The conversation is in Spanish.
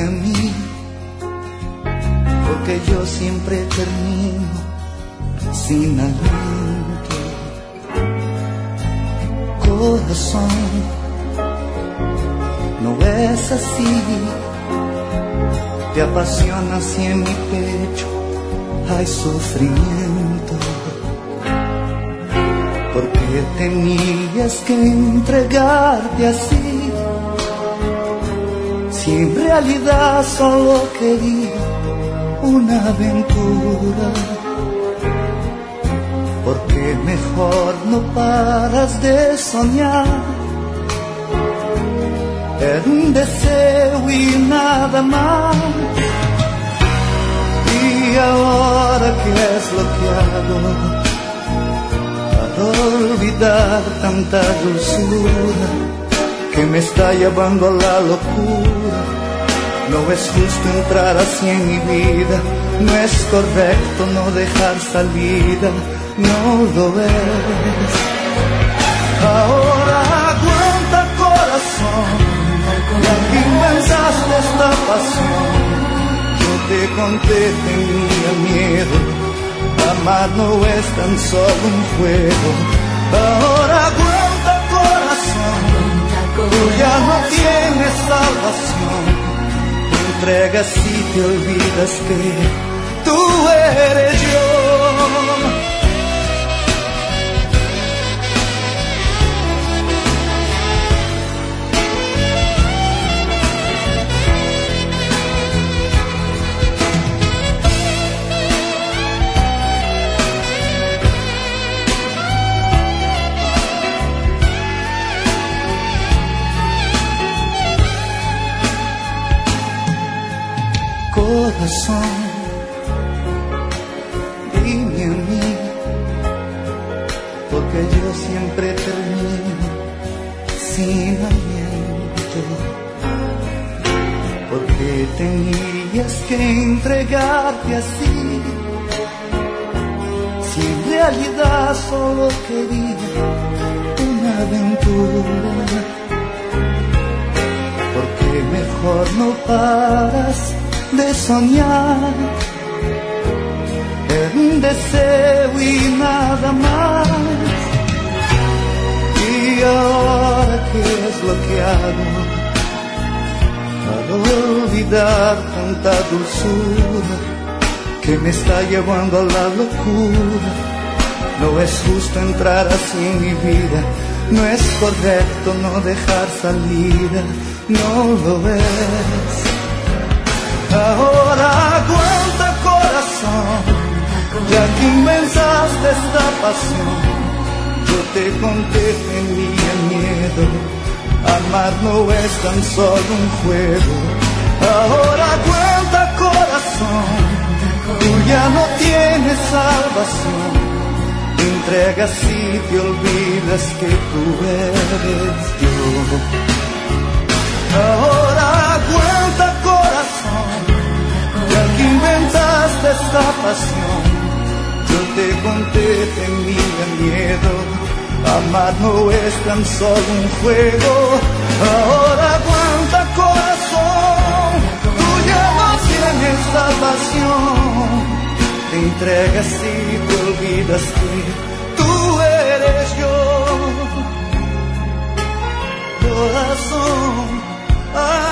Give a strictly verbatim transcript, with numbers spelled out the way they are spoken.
a mí, porque yo siempre termino sin aliento. Corazón, no es así, te apasionas y en mi pecho hay sufrimiento. Porque tenías que entregarte así, si en realidad solo quería una aventura. Porque mejor no paras de soñar, era un deseo y nada más. Y ahora qué es lo que hago para olvidar tanta dulzura que me está llevando a la locura. No es justo entrar así en mi vida, no es correcto no dejar salida, no lo es. Ahora aguanta corazón, ya que inventaste esta pasión. Yo te conté, tenía miedo, amar no es tan solo un juego. Ahora aguanta corazón, tú ya no tienes salvación. Te entregas y te olvidas que tú eres yo. Corazón, dime a mí, porque yo siempre termino sin aliento. Porque tenías que entregarte así, si en realidad solo quería una aventura. Porque mejor no paras de soñar, era un deseo y nada más. Y ahora qué es lo que hago para olvidar tanta dulzura que me está llevando a la locura. No es justo entrar así en mi vida, no es correcto no dejar salida, no lo es. Ahora aguanta corazón, ya que inventaste esta pasión. Yo te conté, tenía miedo, amar no es tan solo un juego. Ahora aguanta corazón, tú ya no tienes salvación. Te entregas y te olvidas que tú eres yo. Ahora aguanta corazón, ya que inventaste esta pasión. Yo te conté, tenía miedo, amar no es tan solo un juego. Ahora aguanta corazón, tú ya no tienes salvación. Te entregas y te olvidas que tú eres yo. Corazón, ah,